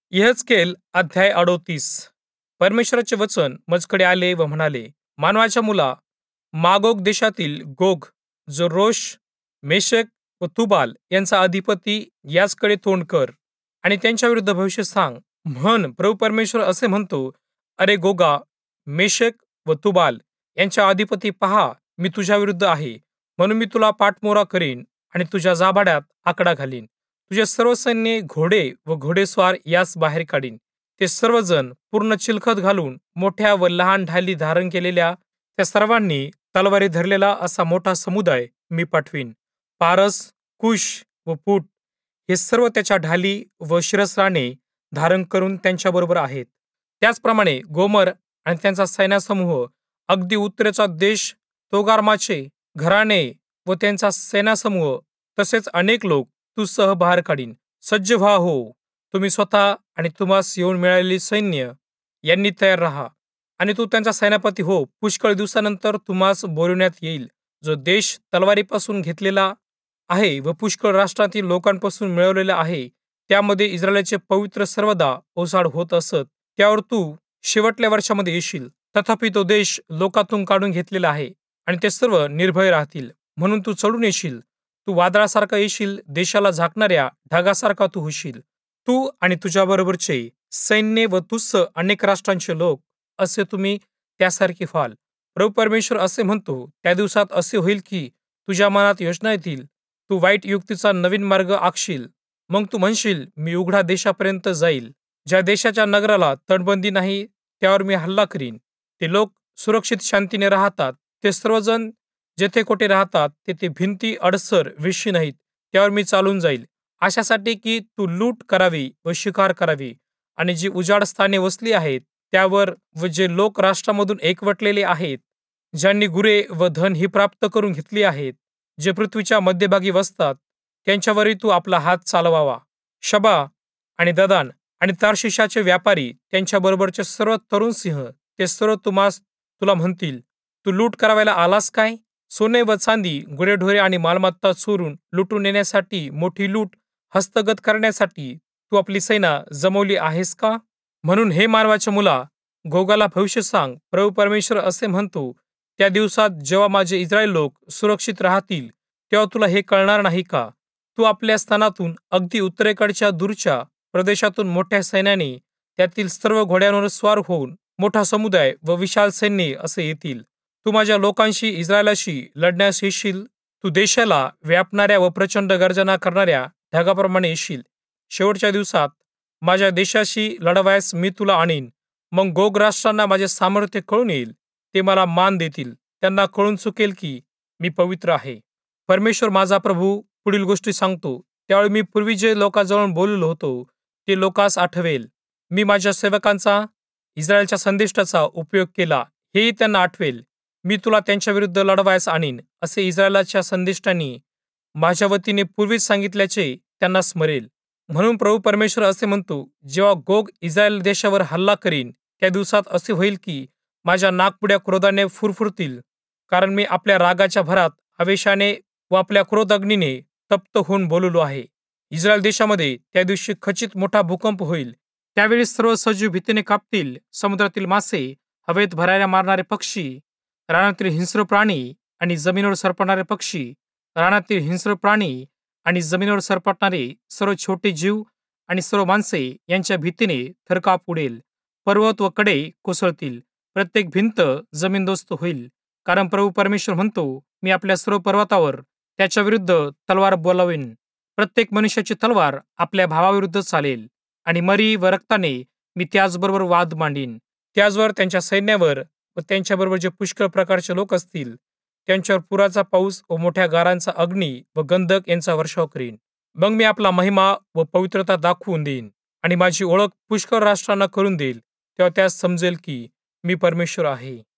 यहेजकेल अध्याय 38. परमेश्वराचे वचन मजकडे आले व म्हणाले, मानवाच्या मुला, मागोग देशातील गोग, जो रोश, मेशक व तुबाल यांचा अधिपती, याचकडे तोंड कर आणि त्यांच्या विरुद्ध भविष्य सांग. म्हण, प्रभू परमेश्वर असे म्हणतो, अरे गोगा, मेशक व तुबाल यांच्या अधिपती, पहा, मी तुझ्या विरुद्ध आहे, म्हणून मी तुला पाठमोरा करीन आणि तुझ्या जाभाड्यात आकडा घालीन. तुझे सर्व सैन्य, घोडे व घोडेस्वार यास बाहेर काढीन. ते सर्वजण पूर्ण चिलखत घालून, मोठ्या व लहान ढाली धारण केलेल्या त्या सर्वांनी तलवारी धरलेला असा मोठा समुदाय मी पाठवीन. पारस, कुश व पूट हे सर्व त्याच्या ढाली व शिरस्त्राणे धारण करून त्यांच्याबरोबर आहेत. त्याचप्रमाणे गोमर आणि त्यांचा सैन्यसमूह, अगदी उत्तरेचा देश, तोगार्माचे घराणे व त्यांचा सैन्यसमूह, तसेच अनेक लोक तुझसह बाहेर काढीन. सज्ज व्हा हो, तुम्ही स्वतः आणि तुम्हास येऊन मिळालेली सैन्य यांनी तयार राहा, आणि तू त्यांचा सेनापती हो. पुष्कळ दिवसानंतर तुम्हास बोलविण्यात येईल. जो देश तलवारीपासून घेतलेला आहे व पुष्कळ राष्ट्रातील लोकांपासून मिळवलेला आहे, त्यामध्ये इस्रायलचे पवित्र सर्वदा ओसाड होत असत, त्यावर तू शेवटल्या वर्षामध्ये येशील. तथापि तो देश लोकातून काढून घेतलेला आहे आणि ते सर्व निर्भय राहतील. म्हणून तू चढून येशील, तू वादळासारखा येशील, देशाला झाकणाऱ्या ढगासारखा तू होशील. तू आणि तुझ्याबरोबरचे सैन्य व तुझसह अनेक राष्ट्रांचे लोक, असे तुम्ही त्यासारखे व्हाल. प्रभू परमेश्वर असे म्हणतो, त्या दिवसात असे होईल की तुझ्या मनात योजना येतील, तू वाईट युक्तीचा नवीन मार्ग आखशील. मग तू म्हणशील, मी उघडा देशापर्यंत जाईल. ज्या देशाच्या नगराला तटबंदी नाही, त्यावर मी हल्ला करीन. ते लोक सुरक्षित शांतीने राहतात. ते सर्वजण जेथे कोठे राहतात, तेथे भिंती अडसर वेशी नाहीत, त्यावर मी चालून जाईल. अशासाठी की तू लूट करावी व शिकार करावी, आणि जी उजाड स्थाने वसली आहेत त्यावर, व जे लोक राष्ट्रामधून एकवटलेले आहेत, ज्यांनी गुरे व धन ही प्राप्त करून घेतली आहेत, जे पृथ्वीच्या मध्यभागी वसतात, त्यांच्यावरही तू आपला हात चालवावा. शबा आणि ददान आणि तार्शिशाचे व्यापारी, त्यांच्याबरोबरचे सर्व तरुण सिंह, ते सर्व तुला म्हणतील, तू लूट करायला आलास काय? सोने व चांदी, गुरेढोरे आणि मालमत्ता चोरून लुटून नेण्यासाठी, मोठी लूट हस्तगत करण्यासाठी तू आपली सेना जमवली आहेस का? म्हणून हे मानवाच्या मुला, गोगाला भविष्य सांग. प्रभू परमेश्वर असे म्हणतो, त्या दिवसात जेव्हा माझे इस्रायल लोक सुरक्षित राहतील, तेव्हा तुला हे कळणार नाही का? तू आपल्या स्थानातून अगदी उत्तरेकडच्या दूरच्या प्रदेशातून मोठ्या सैन्याने, त्यातील सर्व घोड्यांवर स्वार होऊन, मोठा समुदाय व विशाल सैन्य असे येतील. तू माझ्या लोकांशी, इस्रायलाशी लढण्यास येशील. तू देशाला व्यापणाऱ्या व प्रचंड गर्जना करणाऱ्या ढगाप्रमाणे येशील. शेवटच्या दिवसात माझ्या देशाशी लढवायस मी तुला आणीन. मग गोग राष्ट्रांना माझे सामर्थ्य कळून येईल. ते मला मान देतील. त्यांना कळून चुकेल की मी पवित्र आहे. परमेश्वर माझा प्रभू पुढील गोष्टी सांगतो. त्यावेळी मी पूर्वी जे लोकांजवळ बोललो होतो, ते लोकांस आठवेल. मी माझ्या सेवकांचा, इस्रायलच्या संदेष्टाचा उपयोग केला, हेही त्यांना आठवेल. मी तुला त्यांच्या विरुद्ध लढवायस आणीन, असे इस्रायलाच्या संदेष्टांनी माझ्या वतीने पूर्वीच सांगितल्याचे त्यांना स्मरेल. म्हणून प्रभू परमेश्वर असे म्हणतो, जेव्हा गोग इस्रायल देशावर हल्ला करीन, त्या दिवसात असे होईल की माझ्या नागपुड्या क्रोधाने फुरफुरतील, कारण मी आपल्या रागाच्या भरात, आवेशाने व आपल्या क्रोधाग्नीने तप्त होऊन बोललो आहे. इस्रायल देशामध्ये त्या दिवशी खचित मोठा भूकंप होईल. त्यावेळी सर्व सजीव भीतीने कापतील. समुद्रातील मासे, हवेत भराऱ्या मारणारे पक्षी, रानातील हिंस्र प्राणी आणि जमिनीवर सरपटणारे पक्षी, रानातील हिंस्र प्राणी आणि जमिनीवर सरपटणारे सर्व छोटे जीव आणि सर्व माणसे यांच्या भीतीने थरकाप उडेल. पर्वत व कडे कोसळतील. प्रत्येक भिंत जमीनदोस्त होईल. कारण प्रभू परमेश्वर म्हणतो, मी आपल्या सर्व पर्वतावर त्याच्या विरुद्ध तलवार बोलावीन. प्रत्येक मनुष्याची तलवार आपल्या भावाविरुद्ध चालेल, आणि मरी व रक्ताने मी त्याचबरोबर वाद मांडीन. त्याचवर त्यांच्या सैन्यावर व त्यांच्याबरोबर जे पुष्कळ प्रकारचे लोक असतील, त्यांच्यावर पुराचा पाऊस व मोठ्या गारांचा अग्नी व गंधक यांचा वर्षाव करीन. मग मी आपला महिमा व पवित्रता दाखवून देईन आणि माझी ओळख पुष्कळ राष्ट्रांना करून देईल. तेव्हा त्यास समजेल की मी परमेश्वर आहे.